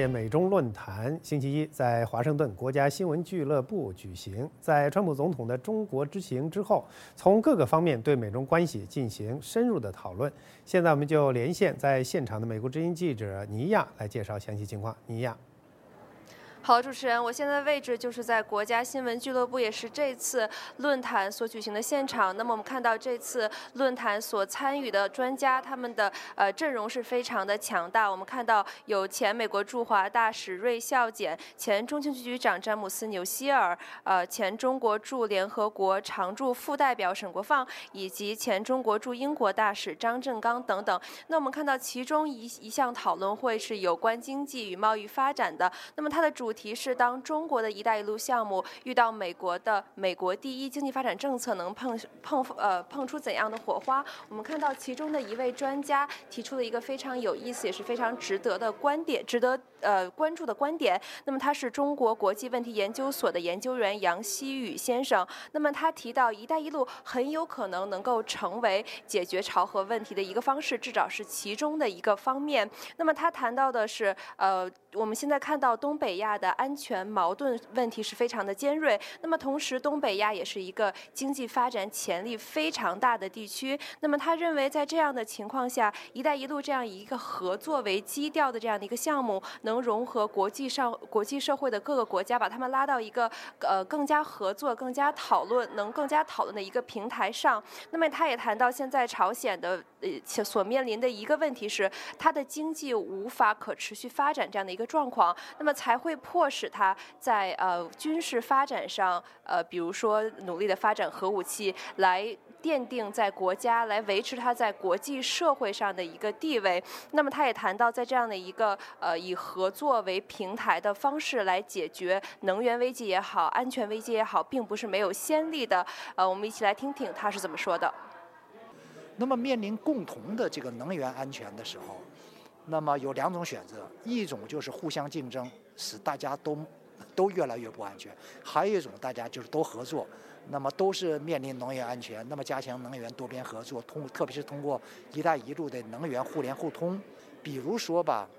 届美中论坛星期一在华盛顿国家新闻俱乐部举行。在川普总统的中国之行之后，从各个方面对美中关系进行深入的讨论。现在我们就连线在现场的美国之音记者尼亚来介绍详细情况。尼亚。 好，主持人，我现在的位置就是在国家新闻俱乐部，也是这次论坛所举行的现场。那么我们看到这次论坛所参与的专家，他们的阵容是非常的强大。我们看到有前美国驻华大使瑞孝俭、前中情局局长詹姆斯纽希尔、前中国驻联合国常驻副代表沈国放，以及前中国驻英国大使张振刚等等。那我们看到其中一项讨论会是有关经济与贸易发展的。那么它的主题是当中国的一带一路项目遇到美国的美国第一经济发展政策，能碰出怎样的火花？我们看到其中的一位专家提出了一个非常有意思也是非常值得的观点，值得关注的观点。那么他是中国国际问题研究所的研究员杨希宇先生。那么他提到一带一路很有可能能够成为解决朝核问题的一个方式，至少是其中的一个方面。那么他谈到的是我们现在看到东北亚的安全矛盾问题是非常的尖锐，那么同时东北亚也是一个经济发展潜力非常大的地区。那么他认为在这样的情况下，一带一路这样一个合作为基调的这样的一个项目，能融合国际社会的各个国家，把他们拉到一个更加合作、更加讨论的一个平台上。那么他也谈到现在朝鲜的所面临的一个问题是，它的经济无法可持续发展这样的一个状况，那么才会迫使它在军事发展上比如说努力的发展核武器，来奠定在国家来维持它在国际社会上的一个地位。那么他也谈到，在这样的一个以合作为平台的方式来解决能源危机也好、安全危机也好，并不是没有先例的。我们一起来听听他是怎么说的。 那么面临共同的这个能源安全的时候，那么有两种选择，一种就是互相竞争，使大家都越来越不安全；还有一种大家就是都合作，那么都是面临能源安全，那么加强能源多边合作，特别是通过“一带一路”的能源互联互通。比如说吧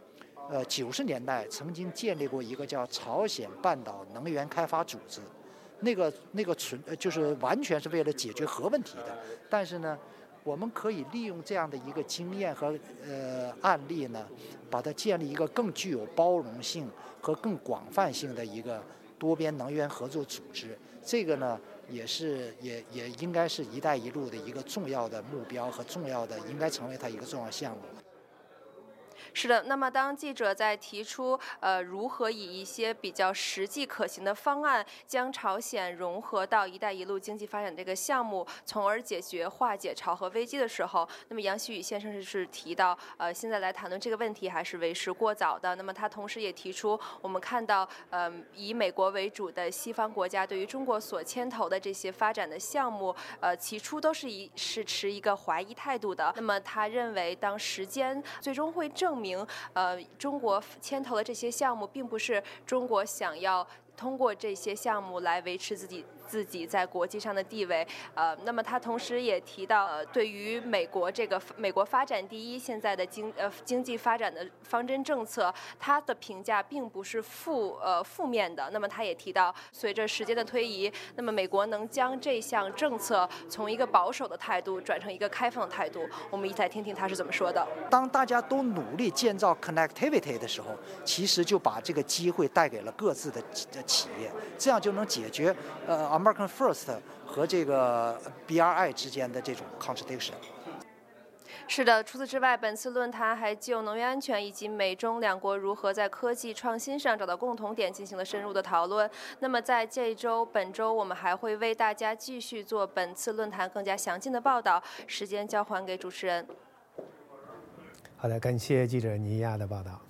，90年代曾经建立过一个叫朝鲜半岛能源开发组织，那个就是完全是为了解决核问题的，但是呢，我们可以利用这样的一个经验和案例呢，把它建立一个更具有包容性和更广泛性的一个多边能源合作组织。这个呢，也应该是“一带一路”的一个重要的目标和重要的应该成为它一个重要项目。 是的，那么当记者在提出如何以一些比较实际可行的方案将朝鲜融合到“一带一路”经济发展这个项目，从而化解朝核危机的时候，那么杨希宇先生是提到现在来谈论这个问题还是为时过早的。那么他同时也提出，我们看到以美国为主的西方国家对于中国所牵头的这些发展的项目起初都是持一个怀疑态度的。那么他认为当时间最终会证明中国牵头的这些项目并不是中国想要通过这些项目来维持自己在国际上的地位。那么他同时也提到对于美国发展第一现在的经济发展的方针政策，他的评价并不是负面的。那么他也提到，随着时间的推移，那么美国能将这项政策从一个保守的态度转成一个开放的态度。我们一起来听听他是怎么说的。 当大家都努力建造 connectivity 的时候，其实就把这个机会带给了各自的企业，这样就能解决American First 和这个 BRI 之间的这种 contradiction。 是的，除此之外，本次论坛还就能源安全以及美中两国如何在科技创新上找到共同点进行了深入的讨论。那么在本周我们还会为大家继续做本次论坛更加详尽的报道。时间交还给主持人。 好的，感谢记者尼亚的报道。